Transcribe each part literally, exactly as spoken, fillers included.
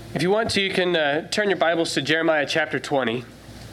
If you want to, you can uh, turn your Bibles to Jeremiah chapter twenty.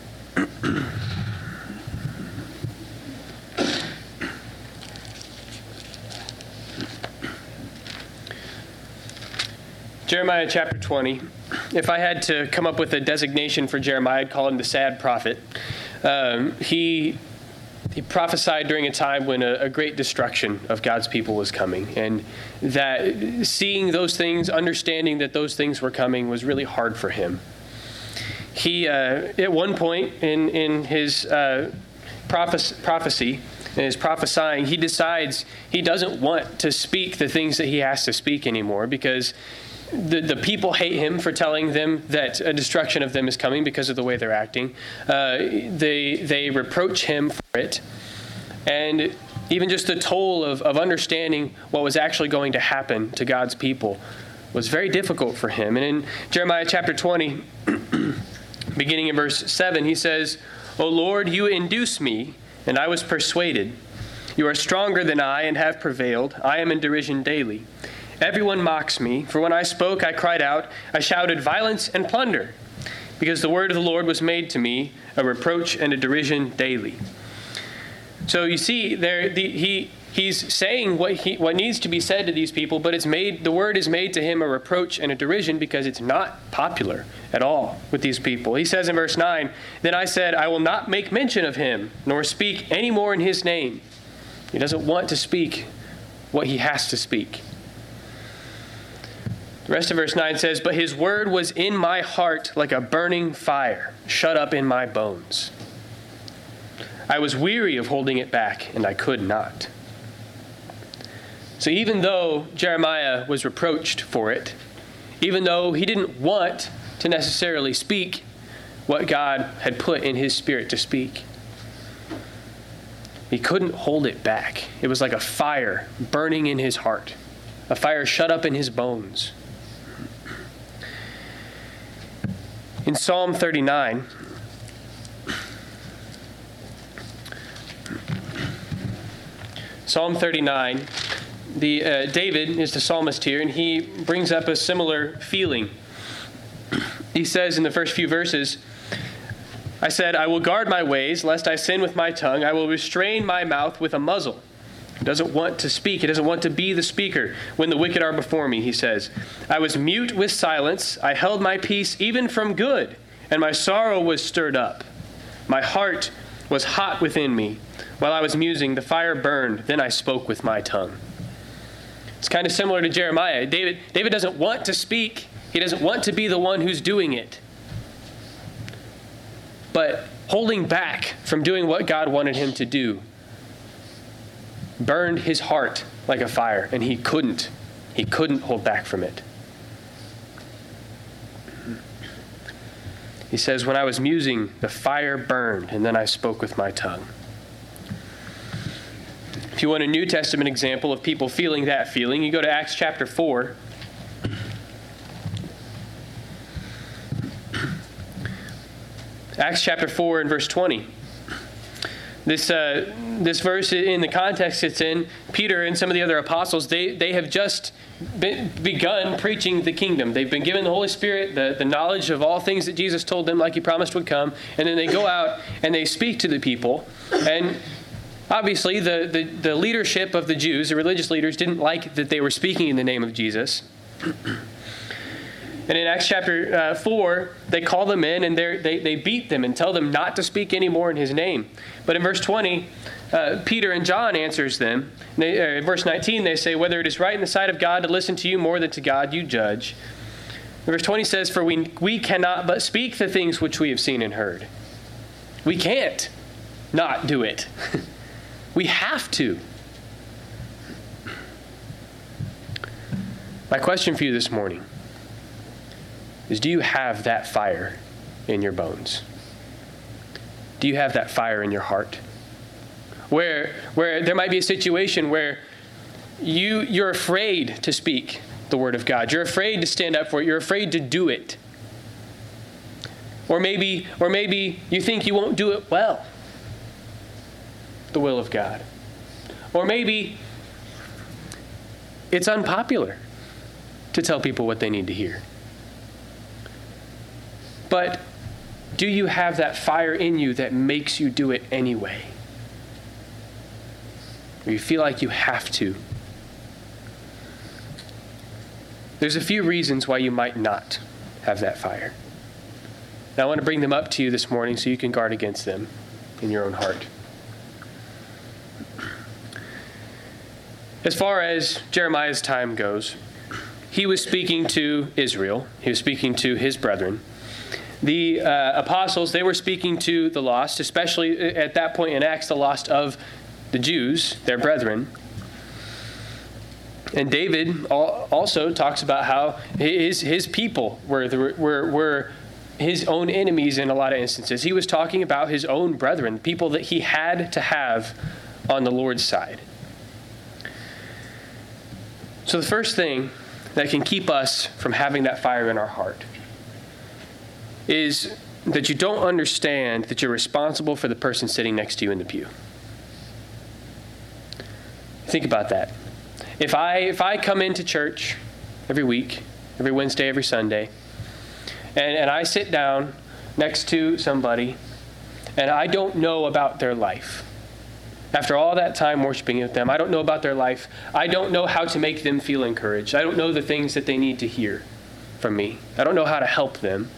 Jeremiah chapter twenty. If I had to come up with a designation for Jeremiah, I'd call him the sad prophet. Um, he he prophesied during a time when a, a great destruction of God's people was coming, and that seeing those things, understanding that those things were coming, was really hard for him. He, uh, at one point in in his uh, prophecy, prophecy, in his prophesying, he decides he doesn't want to speak the things that he has to speak anymore because The, the people hate him for telling them that a destruction of them is coming because of the way they're acting. Uh, they they reproach him for it. And even just the toll of, of understanding what was actually going to happen to God's people was very difficult for him. And in Jeremiah chapter twenty, beginning in verse seven, he says, "O Lord, you induce me, and I was persuaded. You are stronger than I and have prevailed. I am in derision daily. Everyone mocks me, for when I spoke, I cried out, I shouted violence and plunder, because the word of the Lord was made to me a reproach and a derision daily." So you see, there the, he he's saying what he what needs to be said to these people, but it's made the word is made to him a reproach and a derision because it's not popular at all with these people. He says in verse nine, "Then I said, I will not make mention of him, nor speak any more in his name." He doesn't want to speak what he has to speak. The rest of verse nine says, "But his word was in my heart like a burning fire, shut up in my bones. I was weary of holding it back, and I could not." So even though Jeremiah was reproached for it, even though he didn't want to necessarily speak what God had put in his spirit to speak, he couldn't hold it back. It was like a fire burning in his heart, a fire shut up in his bones. In Psalm thirty-nine, Psalm thirty-nine, the uh, David is the psalmist here, and he brings up a similar feeling. He says in the first few verses, "I said, I will guard my ways, lest I sin with my tongue. I will restrain my mouth with a muzzle." He doesn't want to speak. He doesn't want to be the speaker when the wicked are before me, he says. "I was mute with silence. I held my peace even from good, and my sorrow was stirred up. My heart was hot within me. While I was musing, the fire burned. Then I spoke with my tongue." It's kind of similar to Jeremiah. David, David doesn't want to speak. He doesn't want to be the one who's doing it. But holding back from doing what God wanted him to do burned his heart like a fire, and he couldn't. He couldn't hold back from it. He says, "When I was musing, the fire burned, and then I spoke with my tongue." If you want a New Testament example of people feeling that feeling, you go to Acts chapter four. Acts chapter four and verse twenty. This uh, this verse, in the context it's in, Peter and some of the other apostles, they, they have just been, begun preaching the kingdom. They've been given the Holy Spirit, the, the knowledge of all things that Jesus told them like he promised would come. And then they go out and they speak to the people. And obviously the, the, the leadership of the Jews, the religious leaders, didn't like that they were speaking in the name of Jesus. And in Acts chapter uh, four, they call them in and they they beat them and tell them not to speak anymore in his name. But in verse twenty, uh, Peter and John answers them. They, uh, in verse nineteen, they say, "Whether it is right in the sight of God to listen to you more than to God, you judge." And verse twenty says, "For we, we cannot but speak the things which we have seen and heard." We can't not do it. We have to. My question for you this morning is, do you have that fire in your bones? Do you have that fire in your heart? Where where there might be a situation where you, you're afraid to speak the word of God. You're afraid to stand up for it. You're afraid to do it. Or maybe, or maybe you think you won't do it well. The will of God. Or maybe it's unpopular to tell people what they need to hear. But do you have that fire in you that makes you do it anyway? Or you feel like you have to? There's a few reasons why you might not have that fire. And I want to bring them up to you this morning so you can guard against them in your own heart. As far as Jeremiah's time goes, he was speaking to Israel. He was speaking to his brethren. The uh, apostles, they were speaking to the lost, especially at that point in Acts, the lost of the Jews, their brethren. And David also talks about how his, his people were, the, were, were his own enemies in a lot of instances. He was talking about his own brethren, people that he had to have on the Lord's side. So the first thing that can keep us from having that fire in our heart is that you don't understand that you're responsible for the person sitting next to you in the pew. Think about that. If I if I come into church every week, every Wednesday, every Sunday, and, and I sit down next to somebody and I don't know about their life, after all that time worshiping with them, I don't know about their life. I don't know how to make them feel encouraged. I don't know the things that they need to hear from me. I don't know how to help them.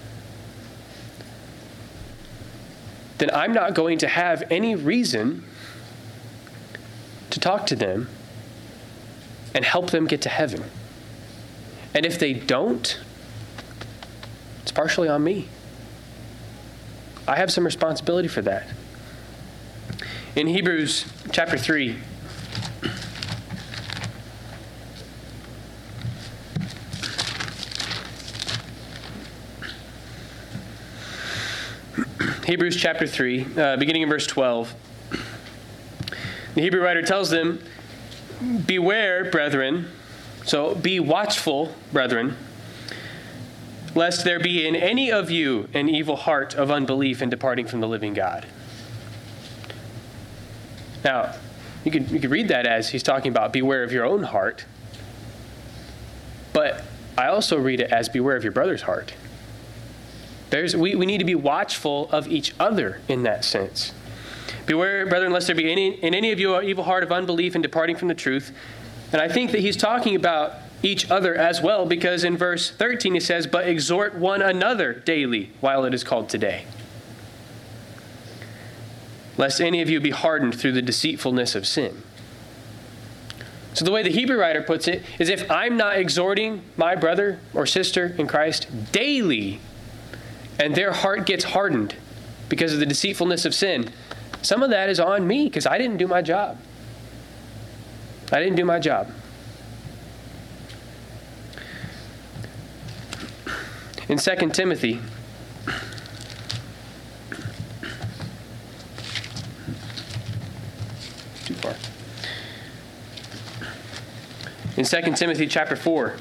Then I'm not going to have any reason to talk to them and help them get to heaven. And if they don't, it's partially on me. I have some responsibility for that. In Hebrews chapter three, Hebrews chapter three, uh, beginning in verse twelve, the Hebrew writer tells them, "Beware, brethren," so be watchful, brethren, "lest there be in any of you an evil heart of unbelief in departing from the living God." Now, you could you could read that as he's talking about beware of your own heart. But I also read it as beware of your brother's heart. There's we, we need to be watchful of each other in that sense. Beware, brethren, lest there be any in any of you an evil heart of unbelief in departing from the truth. And I think that he's talking about each other as well, because in verse thirteen he says, "But exhort one another daily while it is called today, lest any of you be hardened through the deceitfulness of sin." So the way the Hebrew writer puts it is, if I'm not exhorting my brother or sister in Christ daily, and their heart gets hardened because of the deceitfulness of sin, some of that is on me because I didn't do my job. I didn't do my job. In Second Timothy, too far. In Second Timothy chapter four,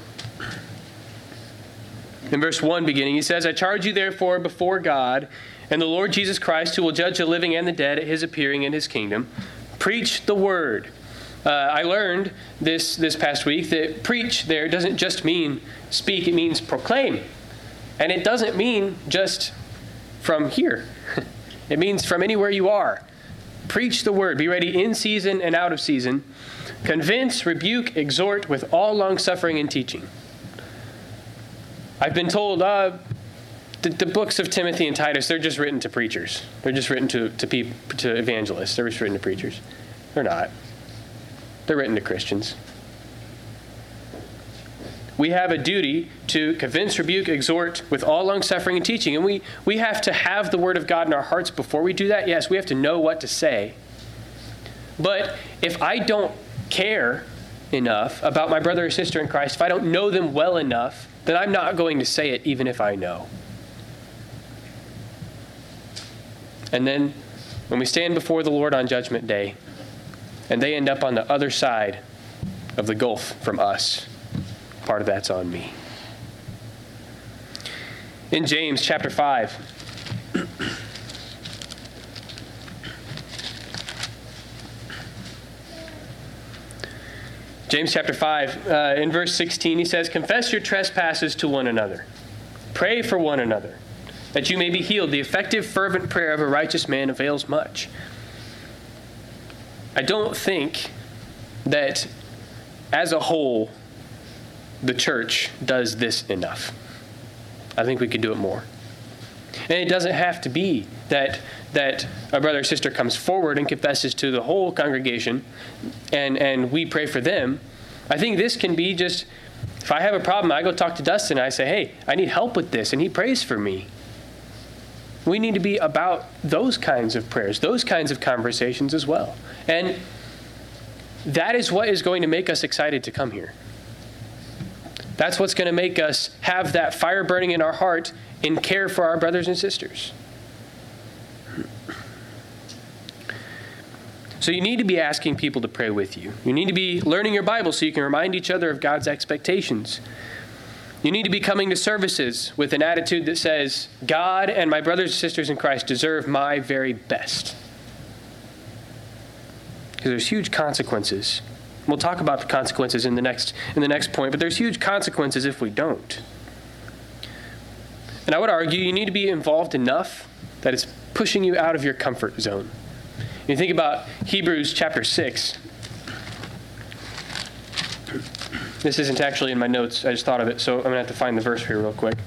in verse one beginning, he says, "I charge you therefore before God and the Lord Jesus Christ, who will judge the living and the dead at his appearing in his kingdom, preach the word." Uh, I learned this this past week that preach there doesn't just mean speak, it means proclaim. And it doesn't mean just from here. It means from anywhere you are. Preach the word. Be ready in season and out of season. Convince, rebuke, exhort with all long-suffering and teaching. I've been told uh, the, the books of Timothy and Titus, they're just written to preachers. They're just written to, to, people, to evangelists. They're just written to preachers. They're not. They're written to Christians. We have a duty to convince, rebuke, exhort with all long-suffering and teaching. And we, we have to have the word of God in our hearts before we do that. Yes, we have to know what to say. But if I don't care enough about my brother or sister in Christ, if I don't know them well enough, then I'm not going to say it even if I know. And then when we stand before the Lord on Judgment Day, and they end up on the other side of the gulf from us, part of that's on me. In James chapter five, James chapter five, uh, in verse sixteen, he says, "Confess your trespasses to one another. Pray for one another, that you may be healed. The effective, fervent prayer of a righteous man avails much. I don't think that as a whole, the church does this enough. I think we could do it more. And it doesn't have to be that that a brother or sister comes forward and confesses to the whole congregation and, and we pray for them. I think this can be just, if I have a problem, I go talk to Dustin and I say, hey, I need help with this, and he prays for me. We need to be about those kinds of prayers, those kinds of conversations as well. And that is what is going to make us excited to come here. That's what's going to make us have that fire burning in our heart and care for our brothers and sisters. So you need to be asking people to pray with you. You need to be learning your Bible so you can remind each other of God's expectations. You need to be coming to services with an attitude that says, God and my brothers and sisters in Christ deserve my very best. Because there's huge consequences. We'll talk about the consequences in the next in the next point, but there's huge consequences if we don't. And I would argue you need to be involved enough that it's pushing you out of your comfort zone. You think about Hebrews chapter six. This isn't actually in my notes. I just thought of it, so I'm going to have to find the verse here real quick.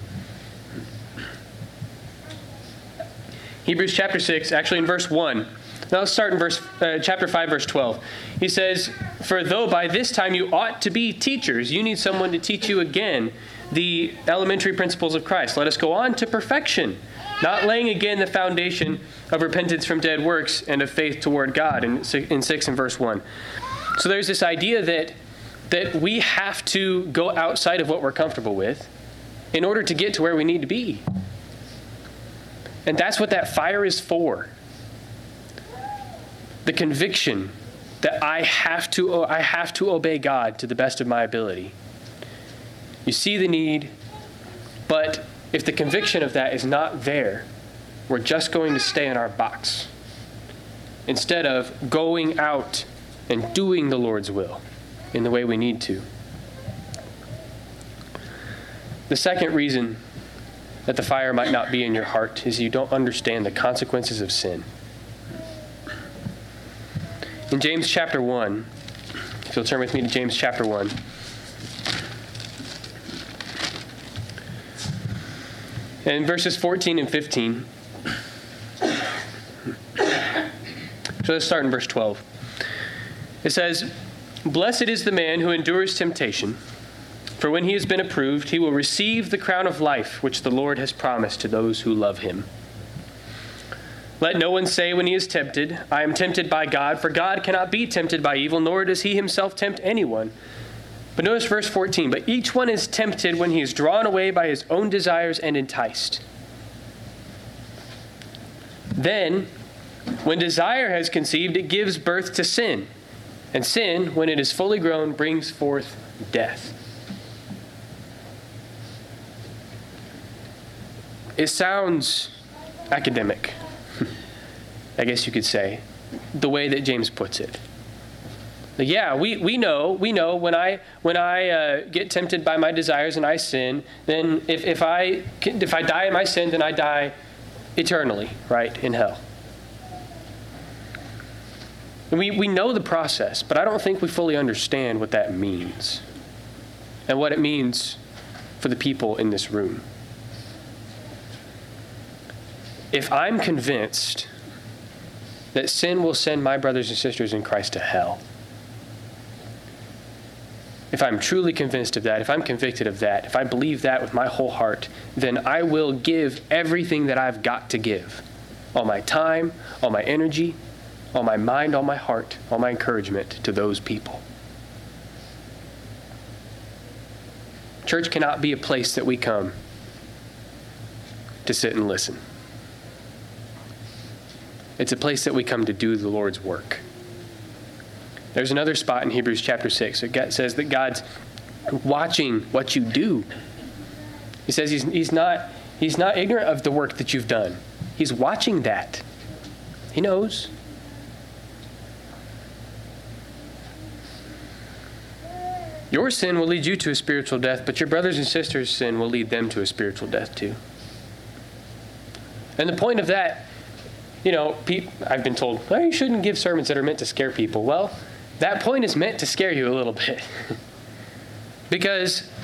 Hebrews chapter six, actually in verse one. Now let's start in verse uh, chapter five, verse twelve. He says, for though by this time you ought to be teachers, you need someone to teach you again the elementary principles of Christ. Let us go on to perfection, not laying again the foundation of repentance from dead works and of faith toward God, in, in six and verse one. So there's this idea that, that we have to go outside of what we're comfortable with in order to get to where we need to be. And that's what that fire is for. The conviction that I have to I have to obey God to the best of my ability. You see the need, but if the conviction of that is not there, we're just going to stay in our box instead of going out and doing the Lord's will in the way we need to. The second reason that the fire might not be in your heart is you don't understand the consequences of sin. In James chapter one, if you'll turn with me to James chapter one. And in verses fourteen and fifteen. So let's start in verse twelve. It says, blessed is the man who endures temptation, for when he has been approved, he will receive the crown of life which the Lord has promised to those who love him. Let no one say when he is tempted, I am tempted by God, for God cannot be tempted by evil, nor does he himself tempt anyone. But notice verse fourteen, but each one is tempted when he is drawn away by his own desires and enticed. Then, when desire has conceived, it gives birth to sin. And sin, when it is fully grown, brings forth death. It sounds academic, I guess you could say, the way that James puts it. Yeah, we, we know we know when I when I uh, get tempted by my desires and I sin, then if, if I if I die in my sin, then I die eternally, right, in hell. And we, we know the process, but I don't think we fully understand what that means and what it means for the people in this room. If I'm convinced that sin will send my brothers and sisters in Christ to hell, if I'm truly convinced of that, if I'm convicted of that, if I believe that with my whole heart, then I will give everything that I've got to give. All my time, all my energy, all my mind, all my heart, all my encouragement to those people. Church cannot be a place that we come to sit and listen. It's a place that we come to do the Lord's work. There's another spot in Hebrews chapter six. It says that God's watching what you do. He says he's, he's, not, he's not ignorant of the work that you've done. He's watching that. He knows. Your sin will lead you to a spiritual death, but your brothers and sisters' sin will lead them to a spiritual death too. And the point of that, you know, pe- I've been told, well, you shouldn't give sermons that are meant to scare people. Well, that point is meant to scare you a little bit. Because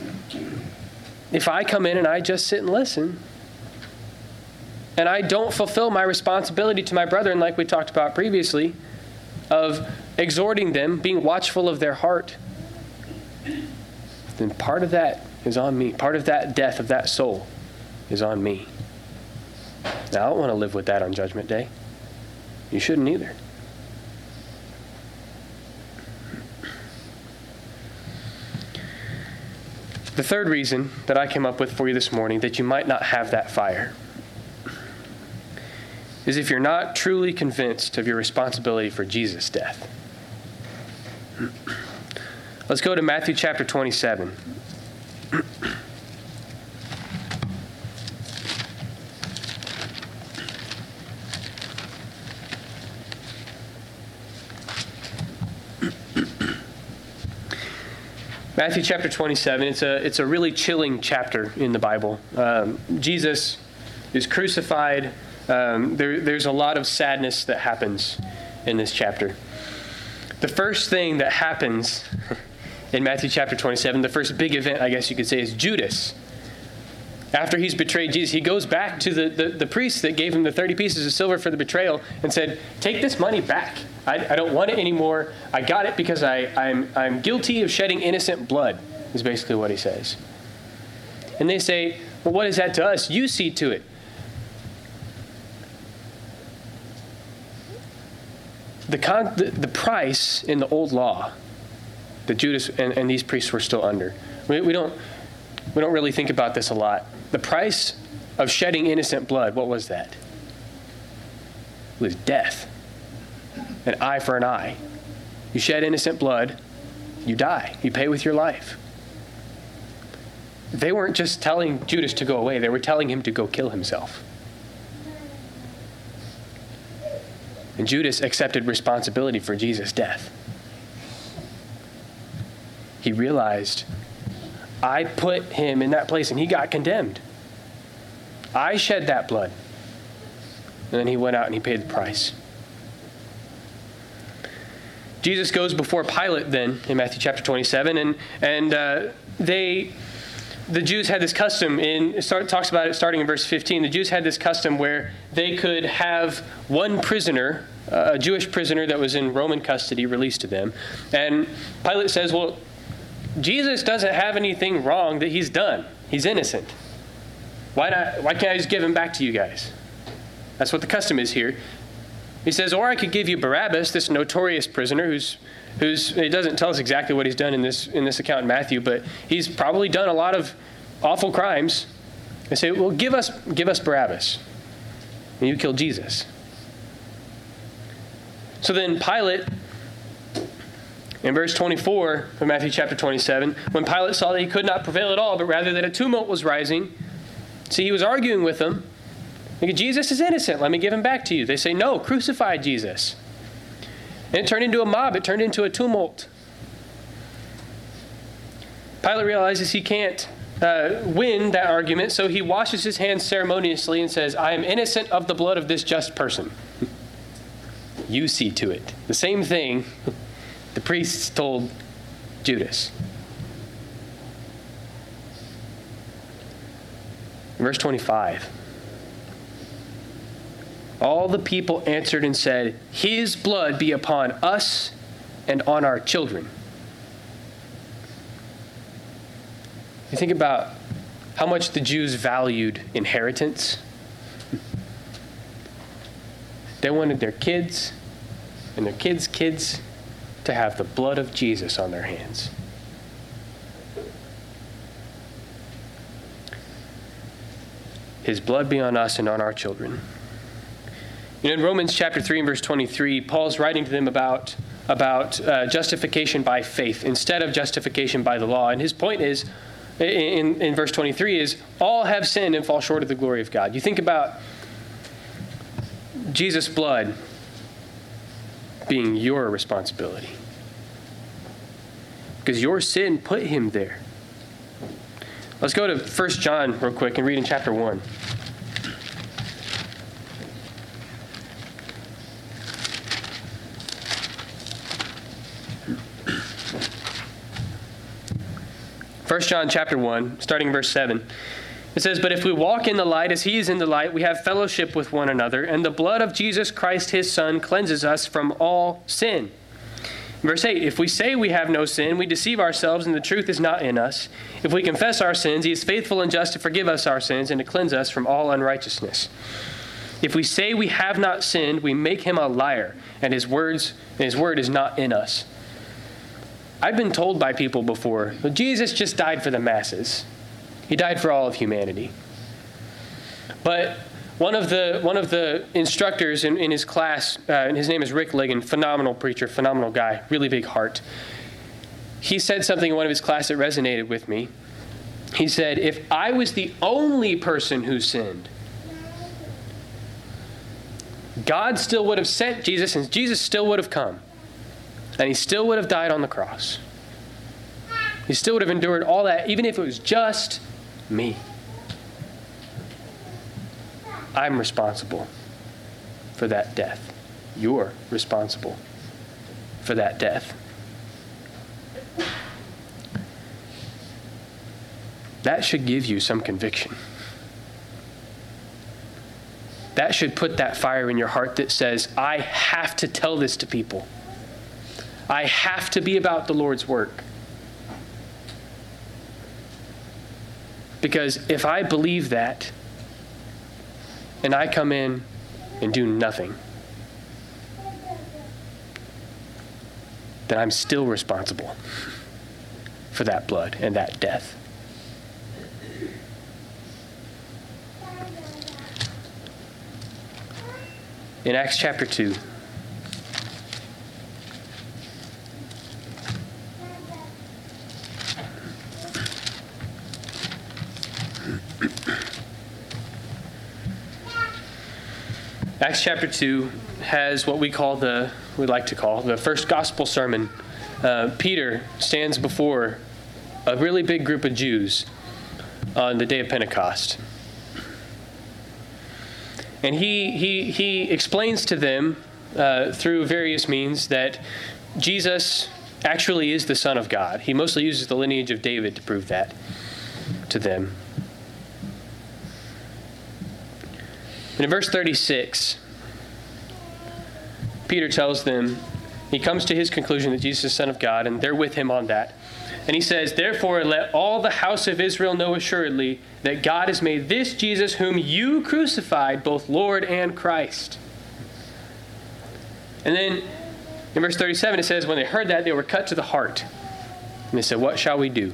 if I come in and I just sit and listen, and I don't fulfill my responsibility to my brethren, like we talked about previously, of exhorting them, being watchful of their heart, then part of that is on me. Part of that death of that soul is on me. Now, I don't want to live with that on Judgment Day. You shouldn't either. The third reason that I came up with for you this morning that you might not have that fire is if you're not truly convinced of your responsibility for Jesus' death. Let's go to Matthew chapter twenty-seven. Matthew chapter twenty-seven, it's a, it's a really chilling chapter in the Bible. Um, Jesus is crucified. Um, there, there's a lot of sadness that happens in this chapter. The first thing that happens in Matthew chapter twenty-seven, the first big event, I guess you could say, is Judas. After he's betrayed Jesus, he goes back to the, the, the priest that gave him the thirty pieces of silver for the betrayal and said, take this money back. I, I don't want it anymore. I got it because I, I'm, I'm guilty of shedding innocent blood, is basically what he says. And they say, well, what is that to us? You see to it. The, con- the, the price in the old law that Judas and, and these priests were still under, we, we don't we don't really think about this a lot. The price of shedding innocent blood, what was that? It was death. An eye for an eye. You shed innocent blood, you die. You pay with your life. They weren't just telling Judas to go away. They were telling him to go kill himself. And Judas accepted responsibility for Jesus' death. He realized, I put him in that place and he got condemned. I shed that blood. And then he went out and he paid the price. Jesus goes before Pilate then in Matthew chapter twenty-seven, and and uh, they, the Jews had this custom, in it start, talks about it starting in verse fifteen, the Jews had this custom where they could have one prisoner, uh, a Jewish prisoner that was in Roman custody, released to them. And Pilate says, well, Jesus doesn't have anything wrong that he's done. He's innocent. Why not? Why can't I just give him back to you guys? That's what the custom is here. He says, or I could give you Barabbas, this notorious prisoner who's, who's it doesn't tell us exactly what he's done in this in this account in Matthew, but he's probably done a lot of awful crimes. They say, well, give us give us Barabbas, and you kill Jesus. So then Pilate, in verse twenty-four of Matthew chapter twenty-seven, when Pilate saw that he could not prevail at all, but rather that a tumult was rising, see, he was arguing with them. Like, Jesus is innocent. Let me give him back to you. They say, no, crucify Jesus. And it turned into a mob. It turned into a tumult. Pilate realizes he can't uh, win that argument, so he washes his hands ceremoniously and says, I am innocent of the blood of this just person. You see to it. The same thing the priests told Judas. Verse twenty-five. All the people answered and said, his blood be upon us and on our children. You think about how much the Jews valued inheritance. They wanted their kids and their kids' kids to have the blood of Jesus on their hands. His blood be on us and on our children. You know, in Romans chapter three and verse twenty-three, Paul's writing to them about, about uh, justification by faith instead of justification by the law. And his point is, in, in verse twenty-three, is all have sinned and fall short of the glory of God. You think about Jesus' blood being your responsibility, because your sin put him there. Let's go to First John real quick and read in chapter one. First John chapter one, starting in verse seven. It says, "But if we walk in the light as he is in the light, we have fellowship with one another, and the blood of Jesus Christ his Son cleanses us from all sin." Verse eight, "If we say we have no sin, we deceive ourselves, and the truth is not in us. If we confess our sins, he is faithful and just to forgive us our sins and to cleanse us from all unrighteousness. If we say we have not sinned, we make him a liar, and his words, and his word is not in us." I've been told by people before, well, Jesus just died for the masses. He died for all of humanity. But one of the one of the instructors in, in his class, uh, and his name is Rick Ligon, phenomenal preacher, phenomenal guy, really big heart. He said something in one of his class that resonated with me. He said, "If I was the only person who sinned, God still would have sent Jesus, and Jesus still would have come. And he still would have died on the cross. He still would have endured all that, even if it was just me. I'm responsible for that death. You're responsible for that death." That should give you some conviction. That should put that fire in your heart that says, I have to tell this to people. I have to be about the Lord's work. Because if I believe that, and I come in and do nothing, then I'm still responsible for that blood and that death. In Acts chapter two, Acts chapter two has what we call the, we like to call the first gospel sermon. Uh, Peter stands before a really big group of Jews on the day of Pentecost. And he he he explains to them uh, through various means that Jesus actually is the Son of God. He mostly uses the lineage of David to prove that to them. And in verse thirty-six, Peter tells them, he comes to his conclusion that Jesus is the Son of God, and they're with him on that. And he says, "Therefore, let all the house of Israel know assuredly that God has made this Jesus whom you crucified both Lord and Christ." And then in verse thirty-seven, it says, when they heard that, they were cut to the heart. And they said, "What shall we do?"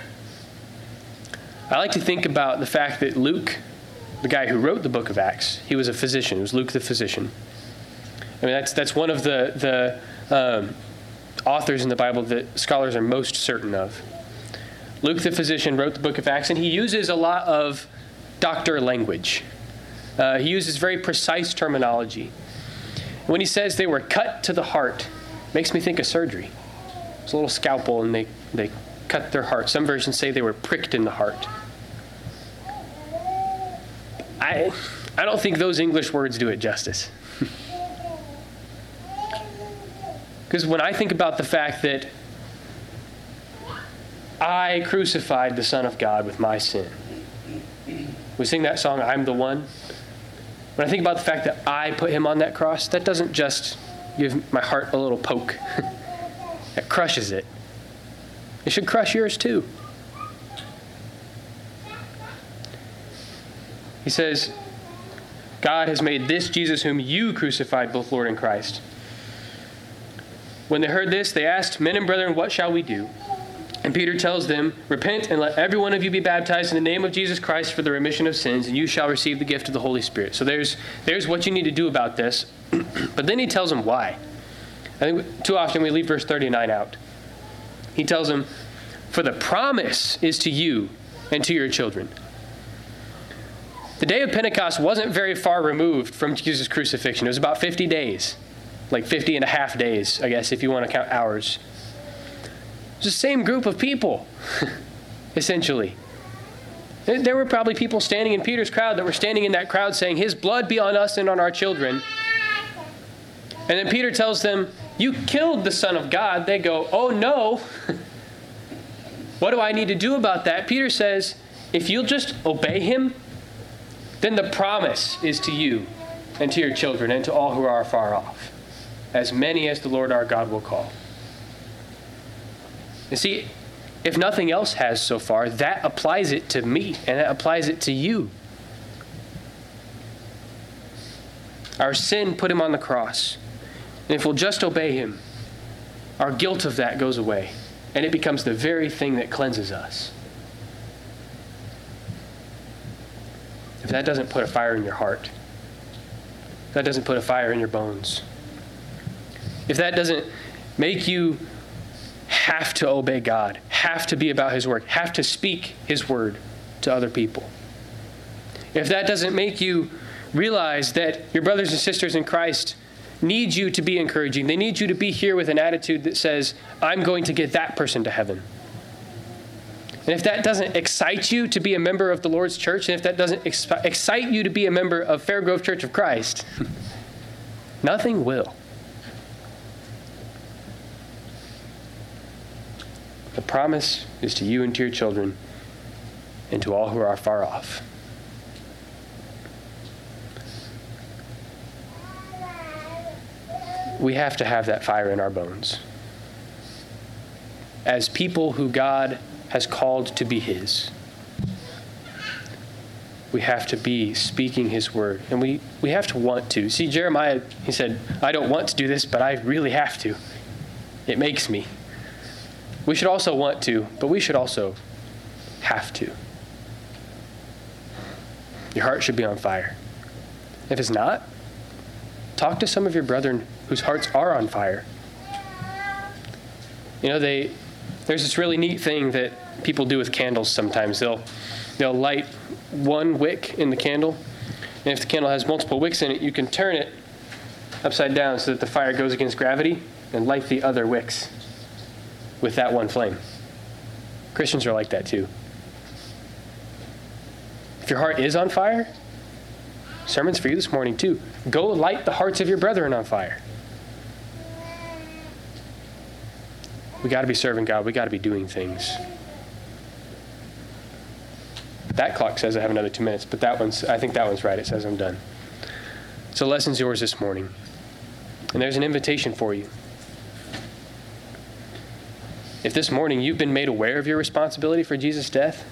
I like to think about the fact that Luke, the guy who wrote the book of Acts, he was a physician. It was Luke the physician. I mean, that's that's one of the, the um, authors in the Bible that scholars are most certain of. Luke the physician wrote the book of Acts, and he uses a lot of doctor language. Uh, he uses very precise terminology. When he says they were cut to the heart, it makes me think of surgery. It's a little scalpel, and they, they cut their heart. Some versions say they were pricked in the heart. I, I don't think those English words do it justice. Because when I think about the fact that I crucified the Son of God with my sin. We sing that song, "I'm the One." When I think about the fact that I put him on that cross, that doesn't just give my heart a little poke. It crushes it. It should crush yours too. He says, God has made this Jesus whom you crucified both Lord and Christ. When they heard this, they asked, "Men and brethren, what shall we do?" And Peter tells them, "Repent and let every one of you be baptized in the name of Jesus Christ for the remission of sins, and you shall receive the gift of the Holy Spirit." So there's there's what you need to do about this. But then he tells them why. I think too often we leave verse thirty-nine out. He tells them, "For the promise is to you and to your children." The day of Pentecost wasn't very far removed from Jesus' crucifixion. It was about fifty days. Like fifty and a half days, I guess, if you want to count hours. It's the same group of people, essentially. There were probably people standing in Peter's crowd that were standing in that crowd saying, "His blood be on us and on our children." And then Peter tells them, "You killed the Son of God." They go, "Oh no." What do I need to do about that? Peter says, if you'll just obey him, then the promise is to you and to your children and to all who are far off, as many as the Lord our God will call. You see, if nothing else has so far, that applies it to me and that applies it to you. Our sin put him on the cross. And if we'll just obey him, our guilt of that goes away. And it becomes the very thing that cleanses us. If that doesn't put a fire in your heart, if that doesn't put a fire in your bones, if that doesn't make you have to obey God, have to be about his word, have to speak his word to other people, if that doesn't make you realize that your brothers and sisters in Christ need you to be encouraging, they need you to be here with an attitude that says, I'm going to get that person to heaven. And if that doesn't excite you to be a member of the Lord's church, and if that doesn't ex- excite you to be a member of Fairgrove Church of Christ, nothing will. The promise is to you and to your children and to all who are far off. We have to have that fire in our bones. As people who God has called to be his, we have to be speaking his word. And we, we have to want to. See, Jeremiah, he said, I don't want to do this, but I really have to. It makes me. We should also want to, but we should also have to. Your heart should be on fire. If it's not, talk to some of your brethren whose hearts are on fire. You know, they there's this really neat thing that people do with candles sometimes. They'll they'll light one wick in the candle, and if the candle has multiple wicks in it, you can turn it upside down so that the fire goes against gravity and light the other wicks with that one flame. Christians are like that too. If your heart is on fire, sermon's for you this morning too. Go light the hearts of your brethren on fire. We got to be serving God. We got to be doing things. That clock says I have another two minutes, but that one's, I think that one's right. It says I'm done. So the lesson's yours this morning. And there's an invitation for you. If this morning you've been made aware of your responsibility for Jesus' death,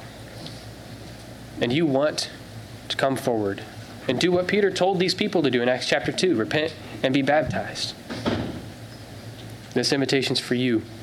and you want to come forward and do what Peter told these people to do in Acts chapter two, repent and be baptized, this invitation's for you.